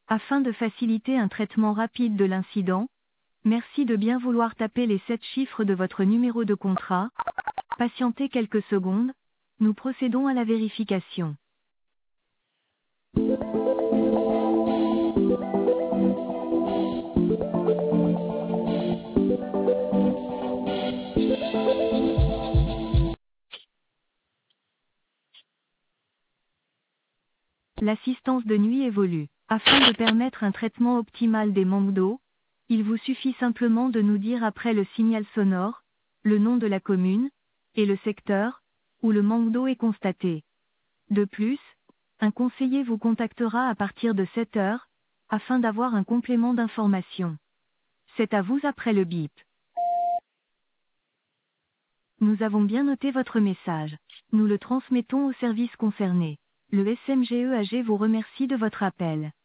Afin de faciliter un traitement rapide de l'incident, merci de bien vouloir taper les 7 chiffres de votre numéro de contrat. Patientez quelques secondes, nous procédons à la vérification. L'assistance de nuit évolue. Afin de permettre un traitement optimal des manques d'eau, il vous suffit simplement de nous dire après le signal sonore, le nom de la commune, et le secteur, où le manque d'eau est constaté. De plus, un conseiller vous contactera à partir de 7 heures, afin d'avoir un complément d'information. C'est à vous après le bip. Nous avons bien noté votre message. Nous le transmettons au service concerné. Le SMGEAG vous remercie de votre appel.